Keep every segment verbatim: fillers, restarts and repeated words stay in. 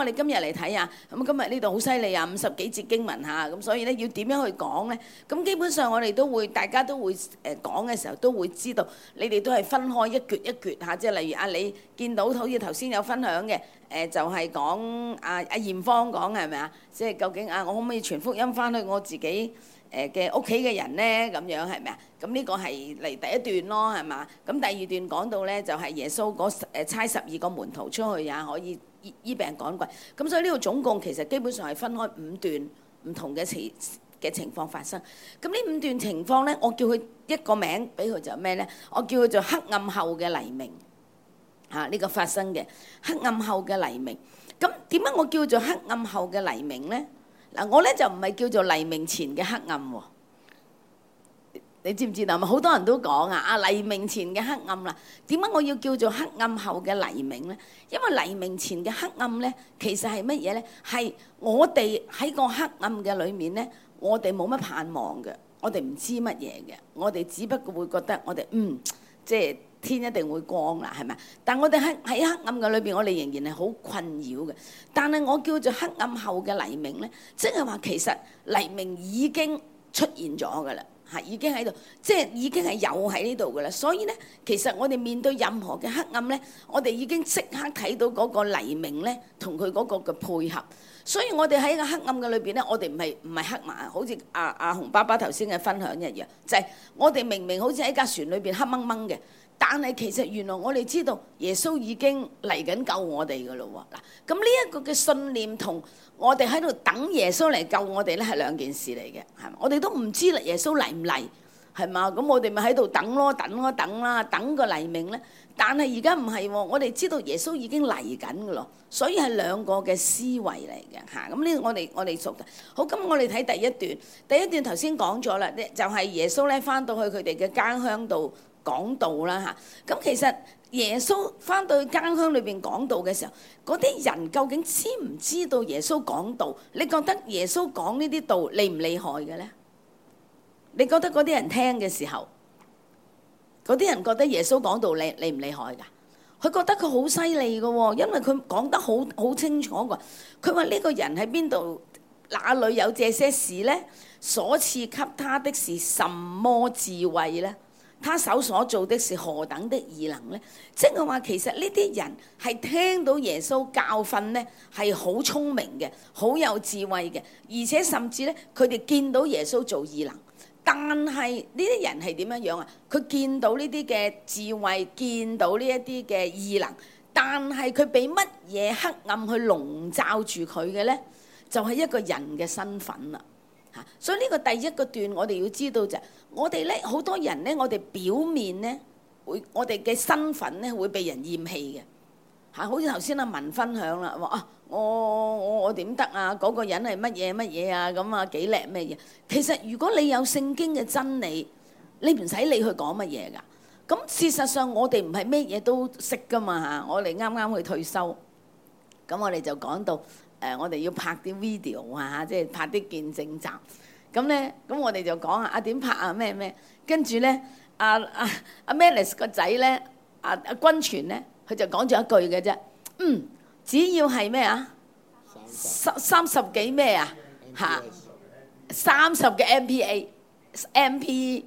我哋今日嚟睇下，咁今日呢度好犀利啊，五十幾節經文嚇，咁所以咧要點樣去講咧？咁基本上我哋都會，大家都會誒講嘅時候都會知道，你哋都係分開一橛一橛嚇，即係例如啊，你見到好似頭先有分享嘅，誒就係講阿阿艷芳講係咪啊？即係究竟啊，我可唔可以傳福音翻去我自己誒嘅屋企嘅人咧？咁樣係咪啊？咁呢個係嚟第一段咯，係嘛？咁第二段講到咧就係耶穌嗰誒差十二個門徒出去也可以醫醫病趕鬼，咁所以呢度總共其實基本上係分開五段唔同嘅情嘅情況發生。咁呢五段情況咧，我叫佢一個名俾佢就咩咧？我叫佢做黑暗後嘅黎明嚇，呢、啊呢個發生嘅黑暗後嘅黎明。咁點解我叫做黑暗後嘅黎明咧？嗱，我咧就唔係叫做黎明前嘅黑暗喎。你知唔知道？咪好多人都講啊！啊，黎明前嘅黑暗啦，點解我要叫做黑暗後嘅黎明咧？因為黎明前嘅黑暗咧，其實係乜嘢咧？係我哋喺個黑暗嘅裏面咧，我哋冇乜盼望嘅，我哋唔知乜嘢嘅，我哋只不過會覺得我哋嗯，即係天一定會光啦，係咪？但我哋喺喺黑暗嘅裏邊，我哋仍然係好困擾嘅。但係我叫做黑暗後嘅黎明咧，即係話其實黎明已經出現咗㗎啦。係已經喺度，即係已經係有喺呢度㗎啦。所以咧，其實我哋面對任何嘅黑暗咧，我哋已經即刻睇到嗰個黎明咧，同佢嗰個嘅配合。所以我哋喺個黑暗嘅裏邊咧，我哋唔係唔係黑埋，好似阿阿洪爸爸頭先嘅分享一樣，就係我哋明明好似喺架船裏邊黑掹掹嘅，但係其實原來我哋知道耶穌已經嚟緊救我哋㗎咯喎。嗱，咁呢一個嘅信念同我哋喺度等耶穌嚟救我哋咧，係兩件事嚟嘅，係嘛？我哋都唔知啦，耶穌嚟唔嚟，係嘛？咁我哋咪喺度等咯，等咯，等啦，等個黎明咧。但係而家唔係喎，我哋知道耶穌已經嚟緊㗎咯，所以係兩個嘅思維嚟嘅嚇。咁呢個我哋我哋熟嘅。好，咁我哋睇第一段，第一段頭先講咗啦，就係耶穌咧返到去佢哋嘅家鄉度講道啦嚇。咁其實耶穌返到去家鄉裏邊講道嘅時候，嗰啲人究竟知唔知道耶穌講道？你覺得耶穌講呢啲道厲唔厲害嘅咧？你覺得嗰啲人聽嘅時候，嗰啲人覺得耶穌講道厲厲唔厲害㗎？佢覺得佢好犀利嘅喎，因為佢講得好好清楚㗎。佢話呢個人喺邊度？哪裏有這些事咧？所賜給他的是什麼智慧咧？他手所做的是何等的異能咧？即係話其實呢啲人係聽到耶穌教訓咧，係好聰明嘅，好有智慧嘅，而且甚至咧佢哋見到耶穌做異能。但係呢啲人係點樣樣啊？佢見到呢啲嘅智慧，見到呢一啲嘅異能，但係佢俾乜嘢黑暗去籠罩住佢嘅咧？就係一個人嘅身份啦。嚇！所以呢個第一個段我哋要知道就係，我哋咧好多人咧，我哋表面咧會，我哋嘅身份咧會被人厭棄嘅。嚇！好似頭先阿文分享啦，話啊，我我我點得啊？嗰個人係乜嘢乜嘢啊？咁啊幾叻咩嘢？其實如果你有聖經嘅真理，你唔使理佢講乜嘢㗎。咁事實上我哋唔係咩嘢都識㗎嘛嚇。我哋啱啱去退休，咁我哋就講到誒，我哋要拍啲 video 啊，即係拍啲見證集。咁咧，咁我哋就講啊，啊點拍啊咩咩？跟住咧，阿阿阿 Melis 個仔咧，阿阿君全咧。佢就講咗一句嘅啫，嗯，只要係咩啊，三三十幾咩啊，嚇，三十嘅 M P A，M P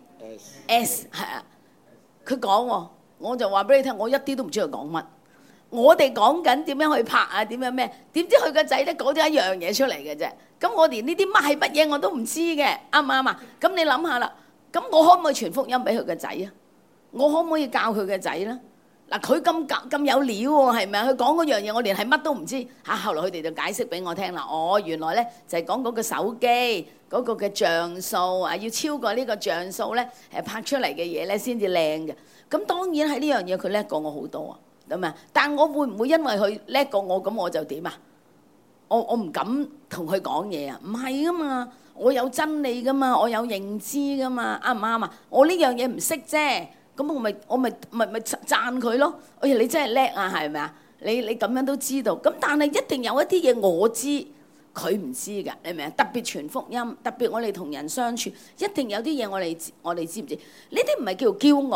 S 係啊，佢講喎，我就話俾你聽，我一啲都唔知佢講乜，我哋講緊點樣去拍啊，點樣咩？點知佢個仔咧講咗一樣嘢出嚟嘅啫，咁我連呢啲乜係乜嘢我都唔知嘅，啱唔啱啊？咁你諗下啦，咁我可唔可以傳福音俾佢個仔啊？我可唔可以教佢個仔咧？嗱，佢咁咁有料喎，係咪啊？佢講嗰樣嘢，我連係乜都唔知嚇。後來佢哋就解釋俾我聽啦。哦，原來咧就係講嗰個手機嗰個嘅像素啊，要超過呢個像素咧，誒拍出嚟嘅嘢咧先至靚嘅。咁當然喺呢樣嘢佢叻過我好多啊，咁啊。但我會唔會因為佢叻過我咁我就點啊？我我唔敢同佢講嘢啊，唔係噶嘛，我有真理噶嘛，我有認知噶嘛，啱唔啱啊？我呢樣嘢唔識啫。咁我咪我咪咪咪讚佢咯！哎呀，你真係叻啊，係咪啊？你你咁樣都知道，咁但係一定有一啲嘢我知，佢唔知㗎，你明唔明啊？特別傳福音，特別我哋同人相處，一定有啲嘢我哋我哋知唔知？呢啲唔係叫驕傲，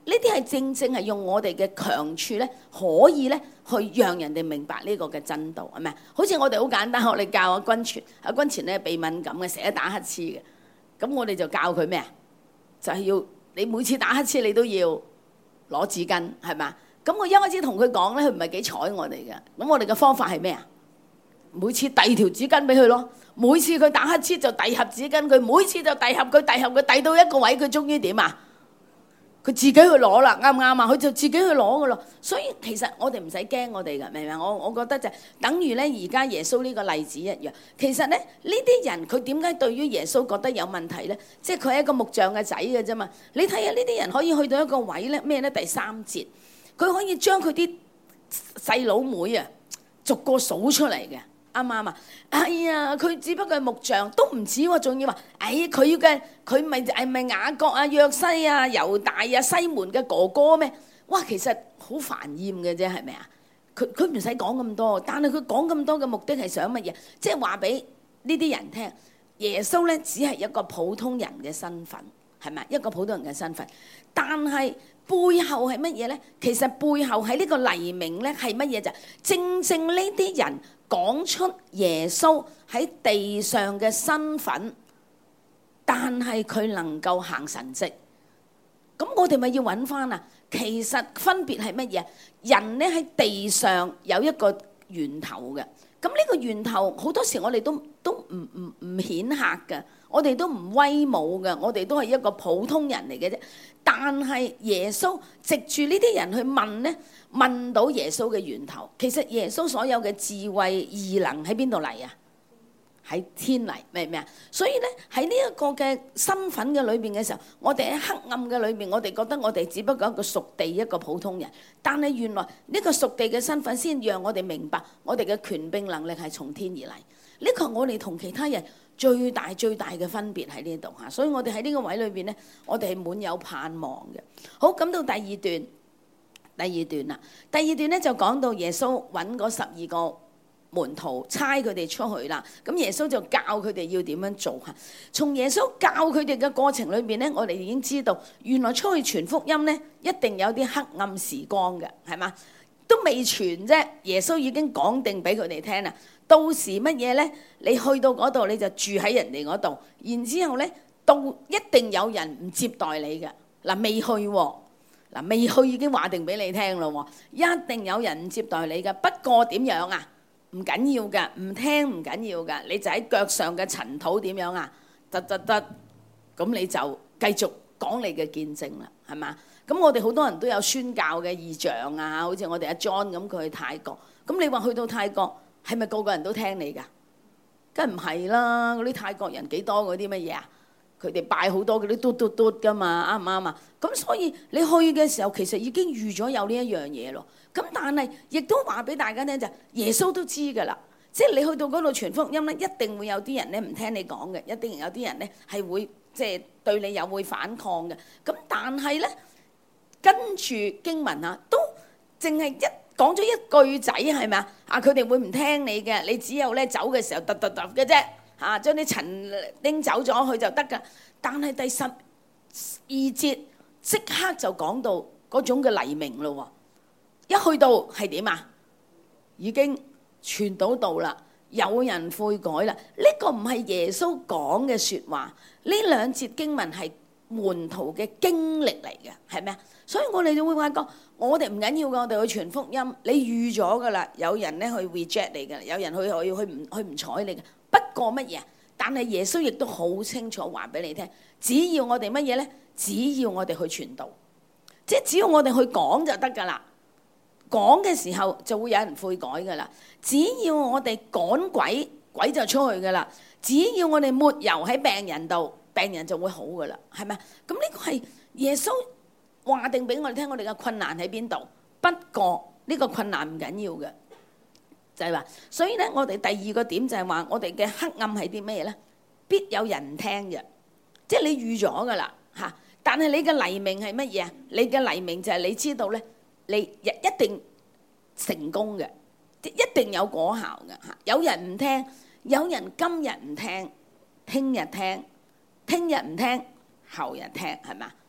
呢啲係正正係用我哋嘅強處咧，可以咧去讓人哋明白呢個嘅真道，係咪？好似我哋好簡單，我哋教阿君泉，阿君泉咧鼻敏感嘅，成日打乞嗤嘅，咁我哋就教佢咩啊？就係要你每次打乞嗤，你都要攞紙巾，係咪？咁我一開始同佢講咧，佢唔係幾睬我哋嘅。咁我哋嘅方法係咩啊？每次遞條紙巾俾佢咯。每次佢打乞嗤就遞盒紙巾佢，每次就遞盒佢，遞盒佢，遞到一個位，佢終於點啊？佢自己去攞啦，啱唔啱啊？佢就自己去攞噶咯。所以其實我哋唔使驚我哋噶，明唔明？我我覺得就等於咧而家耶穌呢個例子一樣。其實咧呢啲人佢點解對於耶穌覺得有問題咧？即係佢係一個木匠嘅仔嘅啫嘛。你睇下呢啲人可以去到一個位咧咩咧？第三節佢可以將佢啲細佬妹啊逐個數出嚟嘅。啱唔啱啊？哎呀，佢只不過係木匠，都唔止喎，仲要話，哎，佢嘅佢咪係咪雅各啊、約西啊、猶大啊、西門嘅哥哥咩？哇，其實好煩厭嘅啫，係咪啊？佢佢唔使講咁多，但係佢講咁多嘅目的係想乜嘢？即係話俾呢啲人聽，耶穌咧只係一個普通人嘅身份，係咪？一個普通人嘅身份，但係背後係乜嘢咧？其實背後喺呢個黎明咧係乜嘢？就正正呢啲人講出耶穌喺地上嘅身份，但係佢能夠行神蹟，咁我哋咪要揾翻啊！其實分別係乜嘢？人咧喺地上有一個源頭嘅，咁呢個源頭好多時我哋都都唔唔唔顯赫嘅，我哋都唔威武嘅，我哋都係一個普通人嚟嘅啫。但係耶穌藉住呢啲人去問咧，問到耶穌嘅源頭。其實耶穌所有嘅智慧異能喺邊度嚟啊？喺天嚟，明唔明啊？所以咧喺呢一個嘅身份嘅裏邊嘅時候，我哋喺黑暗嘅裏邊，我哋覺得我哋只不過一個屬地一個普通人。但係原來呢個屬地嘅身份先讓我哋明白，我哋嘅權柄能力係從天而嚟。呢個係我哋同其他人最大最大嘅分別喺呢度嚇。所以我哋喺呢個位裏邊咧，我哋係滿有盼望嘅。好，咁到第二段，第二段啦，第二段咧就講到耶穌揾嗰十二個門徒差佢哋出去啦，咁耶穌就教佢哋要點樣做嚇。從耶穌教佢哋嘅過程裏邊咧，我哋已經知道原來出去傳福音咧，一定有啲黑暗時光嘅，係嘛？都未傳啫，耶穌已經講定俾佢哋聽啦。到時乜嘢咧？你去到嗰度你就住喺人哋嗰度，然之後咧到一定有人唔接待你嘅。嗱，未去喎，嗱未去已經話定俾你聽咯，一定有人唔接待你嘅。不過點樣啊？唔緊要噶，唔聽唔緊要噶，你就喺腳上嘅塵土點樣啊？得得得，咁你就繼續講你嘅見證啦，係嘛？咁我哋好多人都有宣教嘅異象啊，好似我哋阿 John 咁，佢去泰國，咁你話去到泰國係咪個個人都聽你噶？梗唔係啦，嗰啲泰國人幾多嗰啲乜嘢啊？佢哋拜好多嗰啲嘟嘟嘟噶嘛，啱唔啱啊？咁所以你去嘅時候，其實已經預咗有呢一樣嘢咯。咁但係亦都話俾大家聽就係耶穌都知㗎啦，即係你去到嗰度傳福音咧，一定會有啲人咧唔聽你講嘅，一定有啲人咧係會即係對你又會反抗嘅。咁但係咧跟住經文啊，都淨係一講咗一句仔係咪啊？啊佢哋會唔聽你嘅，你只有咧走嘅時候突突突嘅啫。嚇，將啲塵拎走咗去就得㗎。但係第十二節即刻就講到嗰種嘅黎明咯喎，一去到係點啊？已經傳到道啦，有人悔改啦。呢個唔係耶穌講嘅説話，呢兩節經文係門徒嘅經歷嚟嘅，係咪啊？所以我哋就會發覺，我哋唔緊要㗎，我哋去傳福音，你預咗㗎啦。有人咧去 reject 你㗎，有人去去去唔去唔睬你嘅。不過乜嘢？但係耶穌亦都好清楚話俾你聽，只要我哋乜嘢咧？只要我哋去傳道，即係只要我哋去講就得㗎啦。講嘅時候就會有人悔改㗎啦。只要我哋趕鬼，鬼就出去㗎啦。只要我哋抹油喺病人度，病人就會好㗎啦。係咪？咁呢個係耶穌話定俾我哋聽，我哋嘅困難喺邊度？不過呢個困難唔緊要嘅。就係話，所以咧，我哋第二個點就係話，我哋嘅黑暗係啲咩咧？必有人聽嘅，即係你預咗噶啦嚇。但係你嘅黎明係乜嘢啊？你嘅黎明就係你知道咧，你一一定成功嘅，一定有果效嘅嚇。有人唔聽，有人今日唔聽，聽日聽，聽日唔聽，後日聽，係嘛？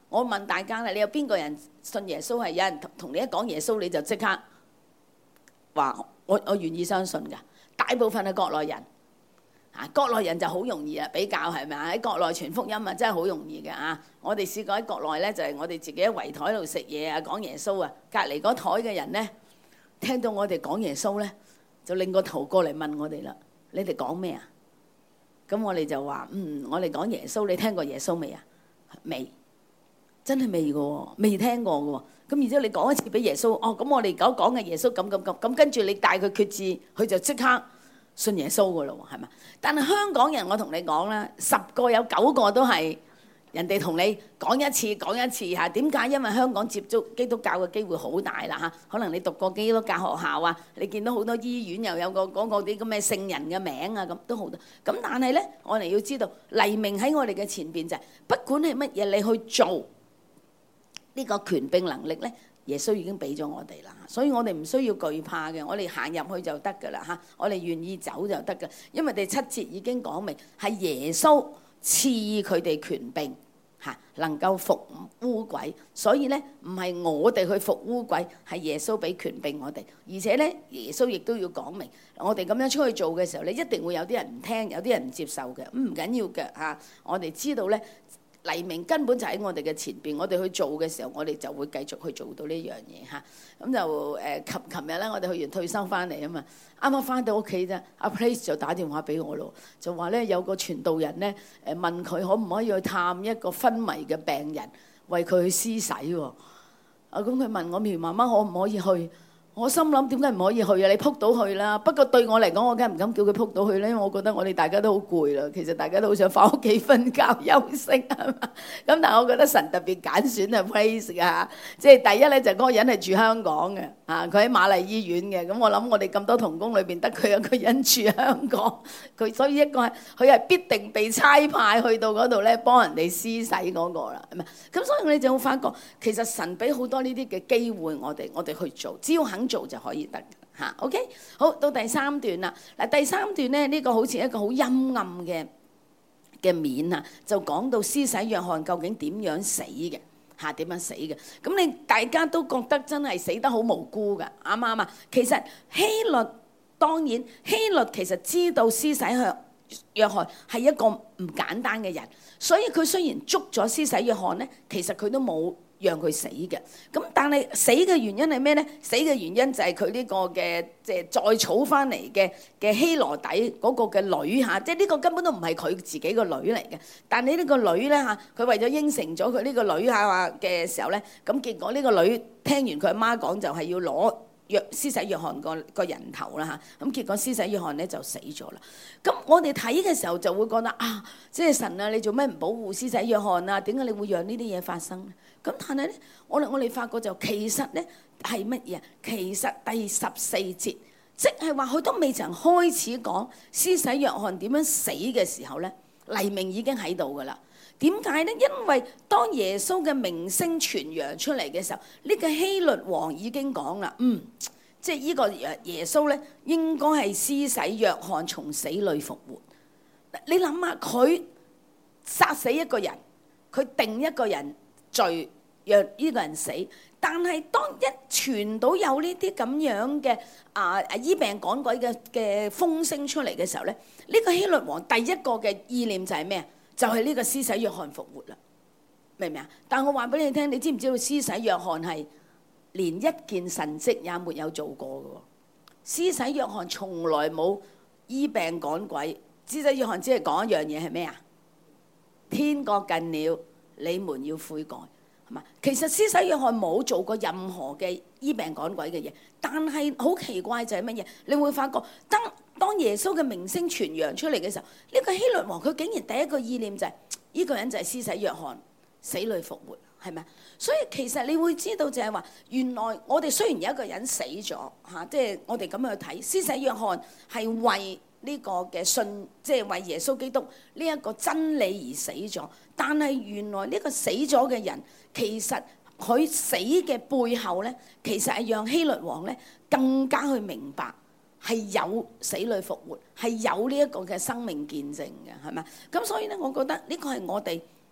我問大家啦，你有邊個人信耶穌係有人同同你一講耶穌你就即刻話我我願意相信㗎？大部分係國內人。啊，國內人就好容易啊，比較係咪啊？喺國內傳福音啊，真係好容易嘅啊！我哋試過喺國內咧，就係、是、我哋自己喺圍台度食嘢啊，講耶穌啊，隔離嗰台嘅人咧，聽到我哋講耶穌咧，就擰個頭過嚟問我哋啦：你哋講咩啊？咁我哋就話：嗯，我哋講耶穌，你聽過耶穌未啊？未，真係未嘅喎，未聽過嘅喎。咁然之後你講一次俾耶穌，哦，咁我哋講講嘅耶穌咁咁咁，咁跟住你帶佢決志，佢就即刻信耶穌嘅咯喎，係咪？但係香港人，我同你講啦，十個有九個都係人哋同你講一次講一次嚇。點解？因為香港接觸基督教嘅機會好大啦嚇。可能你讀過基督教學校啊，你見到好多醫院又有個講過啲咁嘅聖人嘅名啊，咁都好多。咁但係咧，我哋要知道黎明喺我哋嘅前邊就係，不管係乜嘢，你去做呢個權柄能力咧，耶穌已經俾咗我哋啦，所以我哋唔需要懼怕嘅，我哋行入去就得㗎啦嚇，我哋願意走就得㗎，因為第七節已經講明係耶穌賜佢哋權柄嚇，能夠服污鬼，所以咧唔係我哋去服污鬼，係耶穌俾權柄我哋，而且咧耶穌亦都要講明，我哋咁樣出去做嘅時候咧，一定會有啲人唔聽，有啲人唔接受嘅，唔緊要嘅嚇，我哋知道咧。黎明根本就喺我哋嘅前邊，我哋去做嘅時候，我哋就會繼續去做到呢樣嘢嚇。咁就誒，琴琴日咧，我哋去完退休翻嚟啊嘛，啱啱翻到屋企啫，阿 Place 就打電話俾我咯，就話咧有個傳道人咧誒問佢可唔可以去探一個昏迷嘅病人，為佢去施洗喎。啊，咁佢問我苗媽媽可唔可以去？我心諗點解唔可以去啊？你撲到去啦。不過對我嚟講，我梗係唔敢叫佢撲到去咧，因為我覺得我哋大家都好攰啦。其實大家都好想翻屋企瞓覺休息係嘛。咁但係我覺得神特別揀選啊 Praise 啊，即係第一咧就嗰個人係住香港嘅啊，佢喺瑪麗醫院嘅。咁我諗我哋咁多同工裏邊得佢一個人住香港，佢所以一個係佢係必定被差派去到嗰度咧幫人哋施洗嗰個啦，係咪？咁所以我哋就會發覺其實神俾好多呢啲嘅機會我哋，我哋去做，只要肯做就可以得嚇。OK，好，到第三段啦。嗱，第三段咧呢個好似一個好陰暗嘅嘅面啊，就講到施洗約翰究竟點樣死嘅嚇？點樣死嘅？咁你大家都覺得真係死得好無辜㗎，啱唔啱啊？其實希律當然希律其實知道施洗約翰係一個唔簡單嘅人，所以佢雖然捉咗施洗約翰咧，其實佢都冇讓佢死嘅，咁但係死嘅原因係咩咧？死嘅原因就係佢呢個嘅即係再儲翻嚟嘅嘅希羅底嗰個嘅女嚇，即係呢個根本都唔係佢自己個女嚟嘅。但係呢個女咧嚇，佢為咗應承咗佢呢個女嚇嘅時候咧，咁結果呢個女聽完佢阿媽講就係要攞約施洗約翰個個人頭啦嚇，咁結果施洗約翰咧就死咗啦。咁我哋睇嘅時候就會覺得啊，即係神啊，你做咩唔保護施洗約翰啊？點解你會讓呢啲嘢發生咧？咁但係咧，我哋我哋發覺就其實咧係乜嘢？其實第十四節，即係話佢都未曾開始講施洗約翰點樣死嘅時候咧，黎明已經喺度噶啦。點解咧？因為當耶穌嘅名聲傳揚出嚟嘅時候，呢個希律王已經講啦，嗯，即係呢個耶穌咧應該係施洗約翰從死裏復活。你諗下，佢殺死一個人，佢定一個人罪，讓呢個人死。但係當一傳到有呢啲咁樣嘅啊啊醫病趕鬼嘅嘅風聲出嚟嘅時候咧，呢個希律王第一個嘅意念就係咩啊？就係呢個施洗約翰復活啦，明唔明啊？但我話俾你聽，你知唔知道施洗約翰係連一件神蹟也沒有做過嘅？施洗約翰從來冇醫病趕鬼，施洗約翰只係講一樣嘢係咩啊？天國近了，你們要悔改，係嘛？其實施洗約翰冇做過任何嘅醫病趕鬼嘅嘢，但係好奇怪就係乜嘢？你會發覺當當耶穌嘅名聲傳揚出嚟嘅時候，呢個希律王佢竟然第一個意念就係呢個人就係施洗約翰死裏復活，係咪？所以其實你會知道就係話，原來我哋雖然有一個人死咗嚇，即係我哋咁樣去睇，施洗約翰係為呢個嘅信，即係為耶穌基督呢一個真理而死咗。但係原來呢個死咗嘅人，其實佢死嘅背後咧，其實係讓希律王咧更加去明白。係有死裏復活，係有呢一個嘅生命見證嘅，係咪？咁所以咧，我覺得呢個係我哋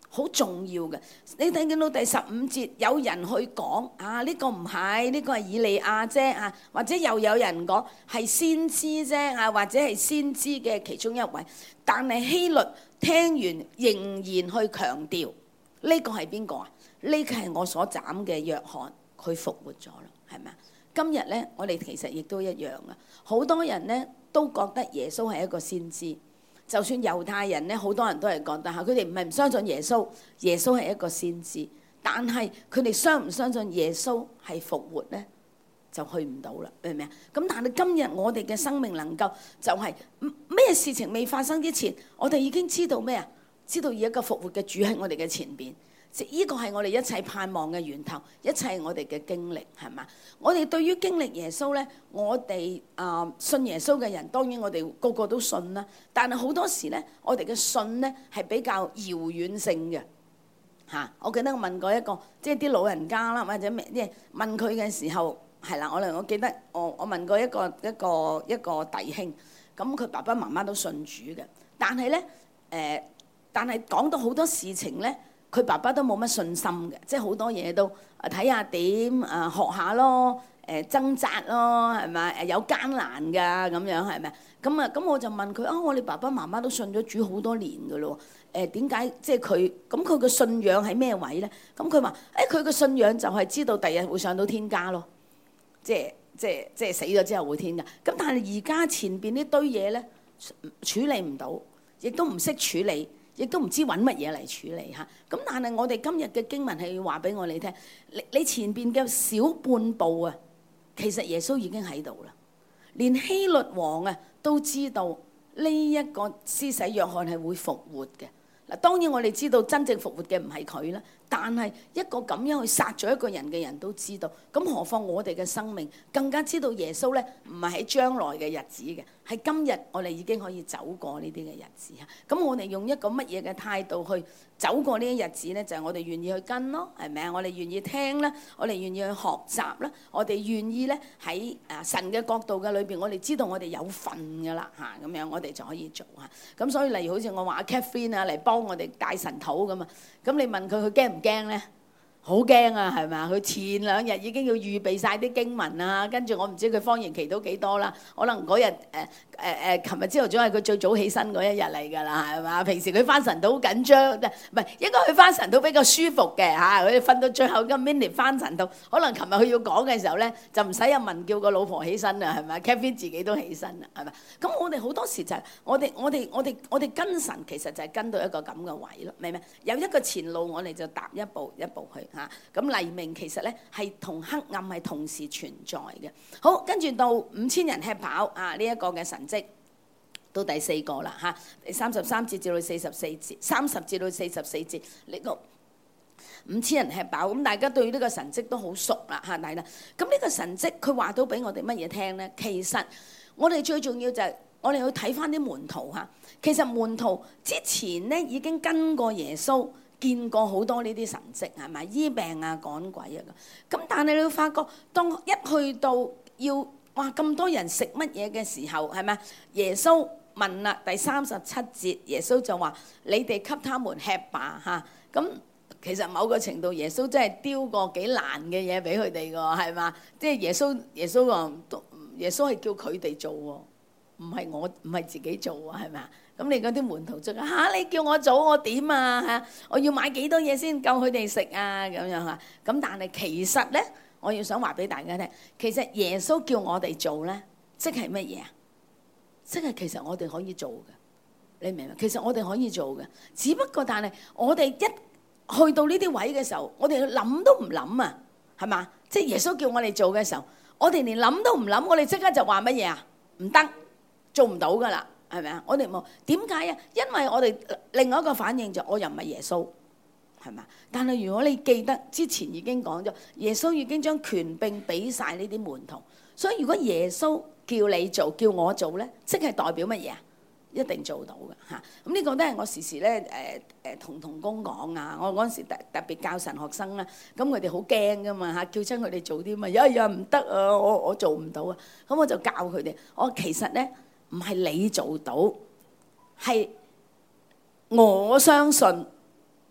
好重要嘅。你睇見到第十五節，有人去講啊，呢個唔係，呢個係以利亞啫啊，或者又有人講係先知啫啊，或者係先知嘅其中一位。但係希律聽完仍然去強調，呢個係邊個啊？呢個係我所斬嘅約翰，佢復活咗啦，係咪啊？今日咧，我哋其實亦都一樣啊。好多人咧都覺得耶穌係一個先知，就算猶太人咧，好多人都係覺得嚇，佢哋唔係唔相信耶穌，耶穌係一個先知，但係佢哋相唔相信耶穌係復活咧，就去唔到啦，明唔明啊？咁但係今日我哋嘅生命能夠就係咩事情未發生之前，我哋已經知道咩啊？知道有一個復活嘅主喺我哋嘅前邊。呢個係我哋一切盼望嘅源頭，一切我哋嘅經歷係嘛？我哋對於經歷耶穌咧，我哋啊、呃、信耶穌嘅人，當然我哋個個都信啦。但係好多時咧，我哋嘅信咧係比較遙遠性嘅嚇、啊。我記得我問過一個，即係啲老人家啦，或者咩即係問佢嘅時候係啦。我嚟我記得我我問過一個一個一個弟兄，咁佢爸爸媽媽都信主嘅，但係咧誒，但係講到好多事情咧。佢爸爸都冇乜信心嘅，即係好多嘢都睇下點啊，學下咯，誒掙扎咯，係咪？誒有艱難㗎咁樣係咪？咁啊咁我就問佢啊，我哋爸爸媽媽都信咗主好多年㗎咯，誒點解即係佢咁佢嘅信仰喺咩位咧？咁佢話誒佢嘅信仰就係知道第日會上到天家咯，即係即係即係死咗之後會天家。咁但係而家前邊呢堆嘢咧處理唔到，亦都唔識處理。亦都唔知揾乜嘢嚟處理嚇，咁但係我哋今日嘅經文係要話俾我哋聽，你你前邊嘅小半步啊，其實耶穌已經喺度啦。連希律王啊都知道呢一個施洗約翰係會復活嘅。嗱，當然我哋知道真正復活嘅唔係佢啦，但係一個咁樣去殺咗一個人嘅人都知道，咁何況我哋嘅生命更加知道耶穌咧唔係喺將來嘅日子嘅，係今日我哋已經可以走過呢啲嘅日子嚇。咁我哋用一個乜嘢嘅態度去走過呢啲日子咧？就係、是、我哋願意去跟咯，係咪啊？我哋願意聽啦，我哋願意去學習啦，我哋願意咧喺啊神嘅角度嘅裏邊，我哋知道我哋有份㗎啦嚇，咁樣我哋就可以做嚇。咁所以例如好似我話阿 Catherine 啊嚟幫我哋帶神土咁啊，咁你問佢佢驚唔驚咧？好驚啊，係咪啊？佢前兩日已經要預備晒啲經文啊，跟住我唔知佢方言期都幾多啦。可能嗰日誒誒誒，琴日朝頭早係佢最早起身嗰一日嚟㗎啦，係嘛？平時佢翻神土好緊張，唔係應該佢翻神土比較舒服嘅嚇。佢瞓到最後個 minute 翻神土，可能琴日佢要講嘅時候咧，就唔使阿文叫個老婆起身啦，係咪？Kevin 自己都起身啦，係咪？咁我哋好多時就係、是、我哋我哋我哋我哋跟神其實就係跟到一個咁嘅位咯，明唔明？有一個前路，我哋就踏一步一步去。嚇，咁黎明其實咧係同黑暗係同時存在嘅。好，跟住到五千人吃飽啊，呢、這、一個嘅神蹟到第四個啦嚇，第三十三節至到四十四節，三十至到四十四節呢個五千人吃飽，咁大家對呢個神蹟都好熟啦嚇，大家。咁呢個神蹟佢話到俾我哋乜嘢聽咧？其實我哋最重要就係我哋要睇翻啲門徒嚇。其實門徒之前咧已經跟過耶穌。見過好多呢啲神蹟係咪？醫病啊、趕鬼啊咁。咁但係你會發覺，當一去到要哇咁多人食乜嘢嘅時候，係咪？耶穌問啦，第三十七節，耶穌就話：你哋給他們吃吧嚇。咁、啊、其實某個程度，耶穌真係丟個幾難嘅嘢俾佢哋㗎，係嘛？即係耶穌，耶穌話：耶穌係叫佢哋做喎，唔係我，唔係自己做喎，係咪啊？咁你嗰啲門徒就話嚇，你叫我做我點啊嚇？我要買幾多嘢先夠佢哋食啊咁樣嚇。咁但係其實咧，我要想話俾大家聽，其實耶穌叫我哋做咧，即係乜嘢啊？即係其實我哋可以做嘅，你明唔明？其實我哋可以做嘅，只不過但係我哋一去到呢啲位嘅時候，我哋諗都唔諗啊，係嘛？即係耶穌叫我哋做嘅時候，我哋連諗都唔諗，我哋即刻就話乜嘢啊？唔得，做唔到噶啦。係咪啊？我哋冇點解啊？因為我哋另外一個反應就我又唔係耶穌，係咪？但係如果你記得之前已經講咗，耶穌已經將權柄俾晒呢啲門徒，所以如果耶穌叫你做，叫我做咧，即係代表乜嘢啊？一定做到嘅嚇。咁呢個都係我時時咧誒誒同同工講啊。我嗰陣時特特別教神學生啦，咁佢哋好驚噶嘛嚇，叫親佢哋做啲乜，有一樣唔得啊，我我做唔到啊。咁我就教佢哋，我其實咧。唔係你做到，係我相信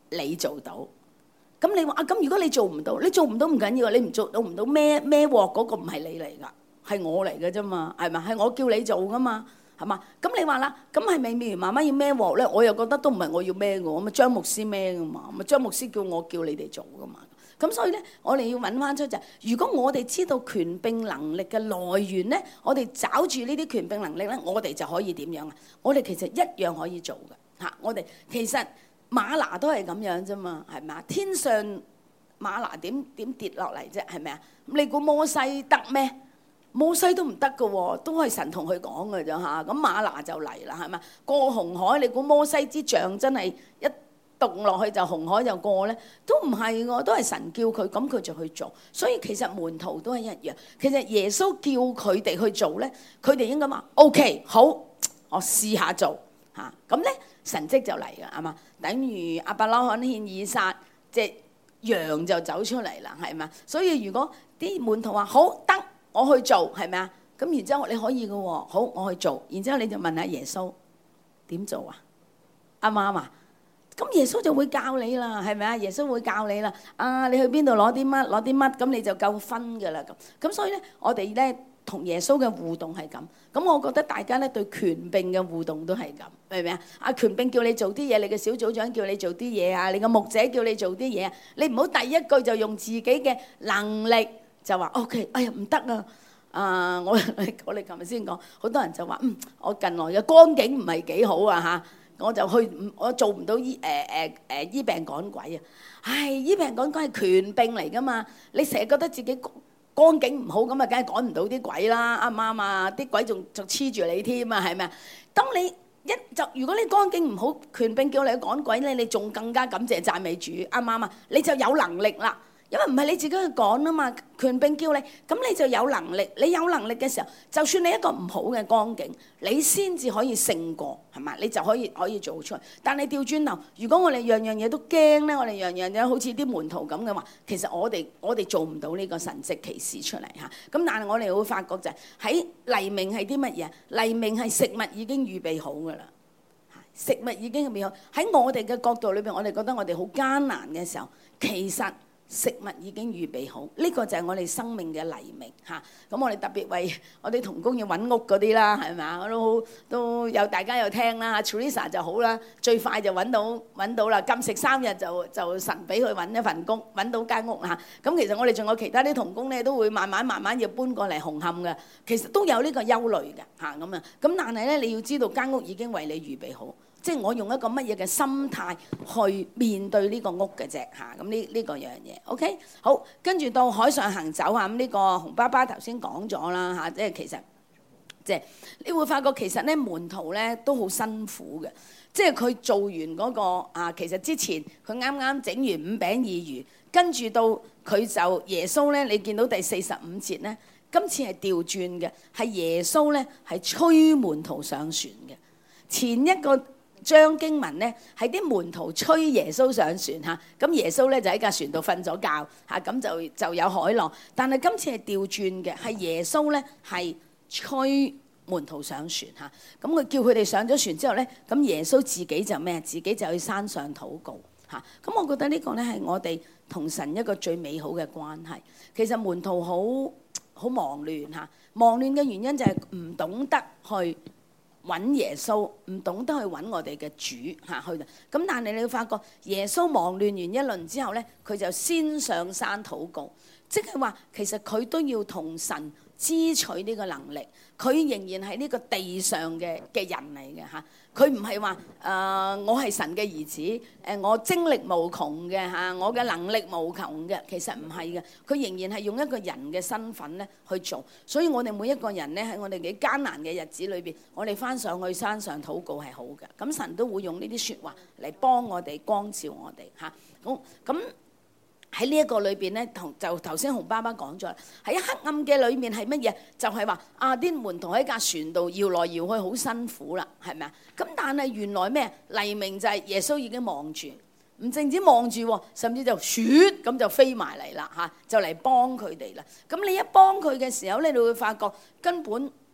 你做到。咁你話啊，咁如果你做唔到，你做唔到唔緊要，你唔做到唔到孭孭鑊嗰個唔係你嚟㗎，係我嚟嘅啫嘛，係咪？係我叫你做㗎嘛，係嘛？咁你話啦，咁係咪妙如媽媽要孭鑊咧？我又覺得都唔係我要孭㗎，咁咪張牧師孭㗎嘛，咪張牧師叫我叫你哋做㗎嘛。咁所以咧，我哋要揾翻出就係，如果我哋知道權柄能力嘅來源咧，我哋找住呢啲權柄能力咧，我哋就可以點樣啊？我哋其實一樣可以做嘅嚇。我哋其實馬拿都係咁樣啫嘛，係咪啊？天上馬拿點點跌落嚟啫，係咪啊？咁你估摩西得咩？摩西都唔得嘅喎，都係神同佢講嘅啫嚇。咁馬拿就嚟啦，係咪？過紅海，你估摩西之杖真係一動落去就紅海就過咧？都唔係喎，都係神叫佢，咁佢就去做。所以其實門徒都係一樣。其實耶穌叫佢哋去做咧，佢哋應該話 OK 好，我試下做嚇。咁咧神蹟就嚟㗎，係嘛？等於亞伯拉罕獻以撒，隻羊就走出嚟啦，係嘛？所以如果啲門徒話好得，我去做，係咪啊？咁然之後你可以嘅喎，好我去做。然之後你就問下耶穌點做啊？啱唔啱啊？咁耶穌就會教你啦，係咪啊？耶穌會教你啦。啊，你去邊度攞啲乜攞啲乜，咁你就夠分㗎啦。咁咁所以咧，我哋咧同耶穌嘅互動係咁。咁我覺得大家咧對權柄嘅互動都係咁，明唔明啊？啊，權柄叫你做啲嘢，你嘅小組長叫你做啲嘢啊，你嘅牧者叫你做啲嘢啊，你唔好第一句就用自己嘅能力就話 OK， 哎呀唔得啊！啊，我我哋琴日先講，好多人就話嗯，我近來嘅光景唔係幾好啊嚇。我就去，我做唔到醫誒誒誒醫病趕鬼啊！唉，醫病趕鬼係權柄嚟噶嘛？你成日覺得自己光景唔好咁啊，梗係趕唔到啲鬼啦，啱唔啱啊？啲鬼仲仲黐住你添啊，係咪啊？當你一就如果你光景唔好，權柄叫你去趕鬼咧，你仲更加感謝讚美主，啱唔啱啊？你就有能力啦。因為唔係你自己去講啊嘛，權柄叫你，咁你就有能力。你有能力嘅時候，就算你一個唔好嘅光景，你先至可以勝過，係嘛？你就可以可以做出嚟。但係調轉頭，如果我哋樣樣嘢都驚咧，我哋樣樣嘢好似啲門徒咁嘅話，其實我哋我哋做唔到呢個神蹟奇事出嚟嚇。咁但係我哋會發覺就係喺黎明係啲乜嘢？黎明係食物已經預備好㗎啦，食物已經預備好。喺我哋嘅角度裏邊，我哋覺得我哋好艱難嘅時候，其實食物已經預備好，呢個就係我哋生命嘅黎明嚇。咁我哋特別為我哋同工要揾屋嗰啲啦，係咪啊？我都都有大家有聽啦。Teresa 就好啦，最快就揾到揾到啦，禁食三日就就神俾佢揾一份工，揾到間屋嚇。咁其實我哋仲有其他啲同工咧，都會慢慢慢慢要搬過嚟紅磡嘅，其實都有呢個憂慮嘅嚇咁啊。咁但係咧，你要知道間屋已經為你預備好。即係我用一個乜嘢嘅心態去面對呢個屋嘅啫嚇，咁呢呢個樣嘢 OK 好，跟住到海上行走啊，咁呢個洪爸爸頭先講咗啦嚇，即係其實即係你會發覺其實咧門徒咧都好辛苦嘅，即係佢做完嗰個啊，其實之前佢啱啱整完五餅二魚，跟住到佢就耶穌咧，你見到第四十五節咧，今次係調轉嘅，係耶穌咧係催門徒上船嘅，前一個張經文咧係啲門徒催耶穌上船嚇，咁耶穌咧就喺架船度瞓咗覺嚇，咁就就有海浪。但係今次係調轉嘅，係耶穌咧係催門徒上船嚇，咁佢叫佢哋上咗船之後咧，咁耶穌自己就咩？自己就去山上禱告嚇。咁我覺得呢個咧係我哋同神一個最美好嘅關係。其實門徒好好忙亂嚇，忙亂嘅原因就係唔懂得去揾耶穌，唔懂得去揾我哋嘅主嚇去。咁但係你會發覺耶穌忙亂完一輪之後咧，佢就先上山禱告，即係話其實佢都要同神支取呢個能力。佢仍然係呢個地上嘅嘅人嚟嘅嚇，佢唔係話誒我係神嘅兒子，誒、呃、我精力無窮嘅嚇，我嘅能力無窮嘅，其實唔係嘅，佢仍然係用一個人嘅身份咧去做。所以我哋每一個人咧喺我哋幾艱難嘅日子裏邊，我哋翻上去山上禱告係好嘅，咁神都會用呢啲説話嚟幫我哋光照我哋嚇。好咁。喺呢一個裏邊咧，同就頭先洪爸爸講咗啦，喺黑暗嘅裏面係乜嘢？就係話啊，啲門徒喺架船度搖來搖去，好辛苦啦，係咪啊？咁但係原來咩？黎明就係耶穌已經望住，唔淨止望住，甚至就咻咁就飛埋嚟啦嚇，就嚟幫佢哋啦。咁你一幫佢嘅時候咧，你會發覺根本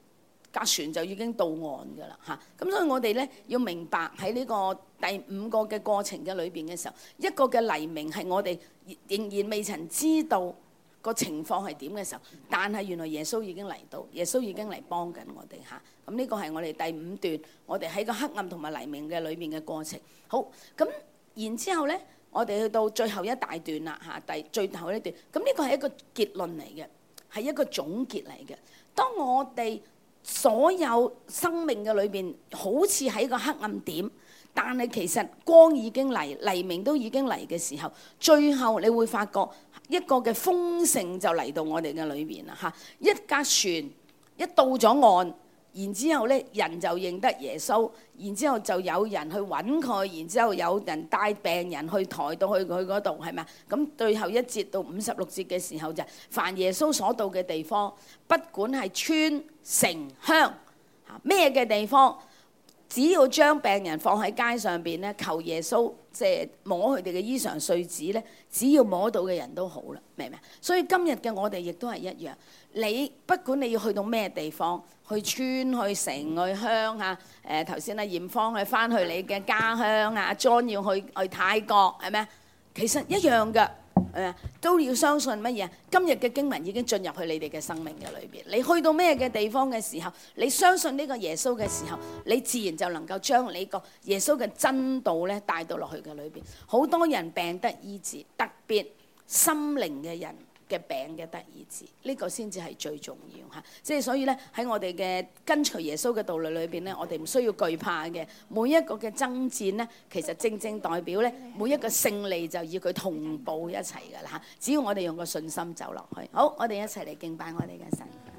架船就已經到岸㗎啦嚇。咁所以我哋咧要明白喺呢個第五個嘅過程嘅裏邊嘅時候，一個嘅黎明係我哋仍然未曾知道個情況係點嘅時候，但係原來耶穌已經嚟到，耶穌已經嚟幫緊我哋嚇。咁呢個係我哋第五段，我哋喺個黑暗同埋黎明嘅裏面嘅過程。好，咁然之後咧，我哋去到最後一大段啦嚇，第最後一段。咁呢個係一個結論嚟嘅，係一個總結嚟嘅。當我哋所有生命嘅裏邊，好似喺個黑暗點，但係其實光已經嚟，黎明都已經嚟嘅時候，最後你會發覺一個嘅豐盛就嚟到我哋嘅裏邊啦嚇。一架船一到咗岸，然之後咧人就認得耶穌，然之後就有人去揾佢，然之後有人帶病人去抬到去佢嗰度，係咪啊？咁最後一節到五十六節嘅時候就係凡耶穌所到嘅地方，不管係村城鄉嚇咩嘅地方，只要將病人放喺街上邊咧，求耶穌即係摸佢哋嘅衣裳繸子咧，只要摸到嘅人都好啦，明唔明？所以今日嘅我哋亦都係一樣，你不管你要去到咩地方，去村去城去鄉啊，誒頭先阿艷芳去翻去你嘅家鄉啊，阿 John 要去去泰國係咪？其實一樣㗎。誒都要相信乜嘢？今日嘅經文已經進入去你哋嘅生命嘅裏邊。你去到咩嘅地方嘅時候，你相信呢個耶穌嘅時候，你自然就能夠將你個耶穌嘅真道咧帶到落去嘅裏邊。好多人病得醫治，特別心靈嘅人嘅病嘅得醫治，呢個先至係最重要嚇。即係所以咧喺我哋嘅跟隨耶穌嘅道路裏邊咧，我哋唔需要懼怕嘅。每一個嘅爭戰咧，其實正正代表咧每一個勝利就要佢同步一齊㗎啦嚇。只要我哋用個信心走落去。好，我哋一齊嚟敬拜我哋嘅神。